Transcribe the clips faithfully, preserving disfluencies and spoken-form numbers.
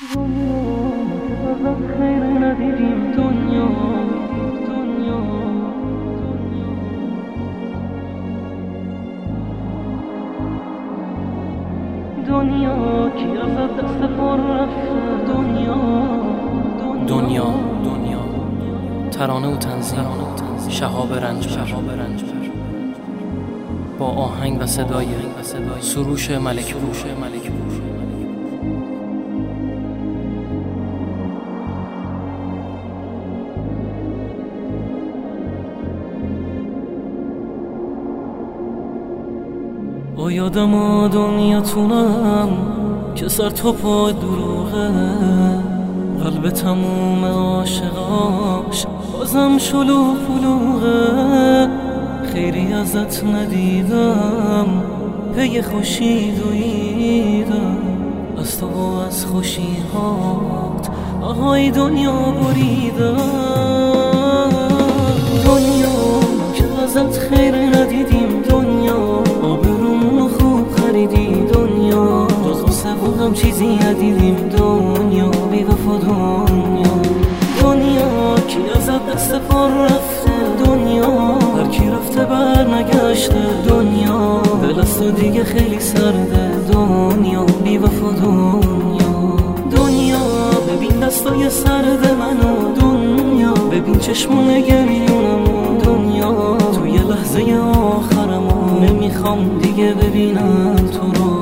خیر ندیدیم دنیا دنیا دنیا کی از دست پر رفته دنیا دنیا دنیا ترانه و تنظیم شهاب رنجبر با آهنگ و صدای سروش ملک پور. با یادم دنیاتونم که سر تو پای دروغه، قلب تموم عاشقاش بازم شلوغ پلوغه. خیری ازت ندیدم پی خوشی دویدم، از تو و از خوشیهات آهای دنیا بریدم. دنیا که ازت خیر ندیدیم دنیا، آبرومونو خوب خریدی دنیا، جز غصه و غم چیزی ندیدیم دنیا، بی وفا دنیا. دنیا کی ازت دست پر رفته دنیا، هر کی رفته بر نگشته دنیا، دل از تو دیگه خیلی سرده دنیا، بی وفا دنیا. دنیا ببین دستای سرد منو دنیا، ببین چشمون گریونمو دنیا، توی لحظه آخرمو نمیخوام دیگه ببینم تو رو.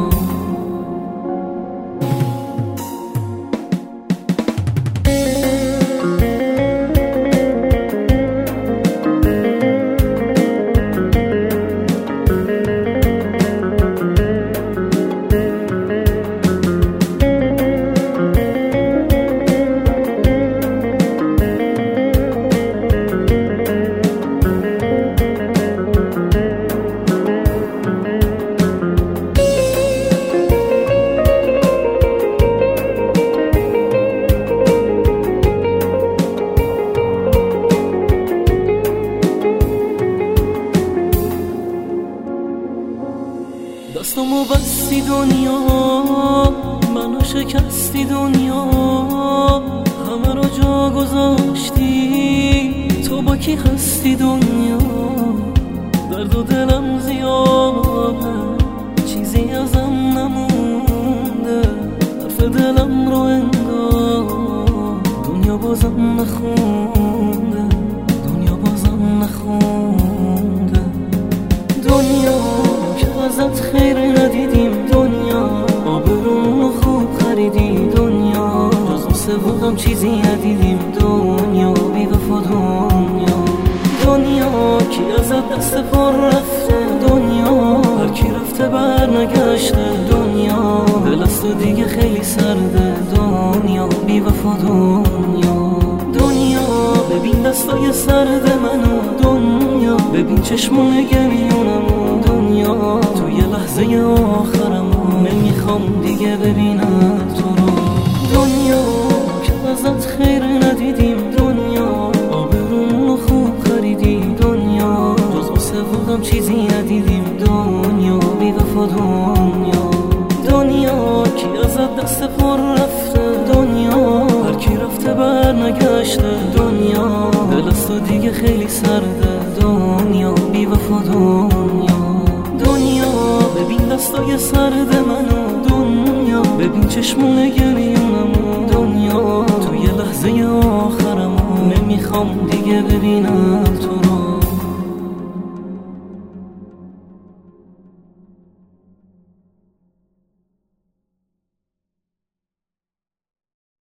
دستمو بستی دنیا، منو شکستی دنیا، همه رو جا گذاشتی، تو با کی هستی دنیا. درد و دلم زیاده، چیزی ازم نمونده، حرف دلم رو انگار دنیا بازم نخونده، دنیا بازم نخونده. دنیا ازت خیر ندیدیم دنیا، آبرومونو خوب خریدی دنیا، جز غصه و غم چیزی ندیدیم دنیا، بی وفا دنیا. دنیا کی ازت دست پر رفته دنیا، هر کی رفته بر نگشته دنیا، دل از تو دیگه خیلی سرده دنیا، بی وفا دنیا. دنیا ببین دستای سرد منو دنیا، ببین چشمون گریونمو دنیا، توی لحظه آخرمو نمیخوام دیگه ببینم تو رو. دنیا که ازت خیر ندیدیم دنیا، آبرومونو خوب خریدی دنیا، جز غصه و غم چیزی ندیدیم دنیا، بی وفا دنیا. دنیا کی ازت دست پر رفته دنیا، هر کی رفته بر نگشته دنیا، دل از تو دیگه خیلی سرده دنیا، بی وفا دنیا. دنیا ببین دستای سرد منو دنیا، ببین چشمون گریونمو دنیا، توی لحظه آخرمو نمیخوام دیگه ببینم تو رو.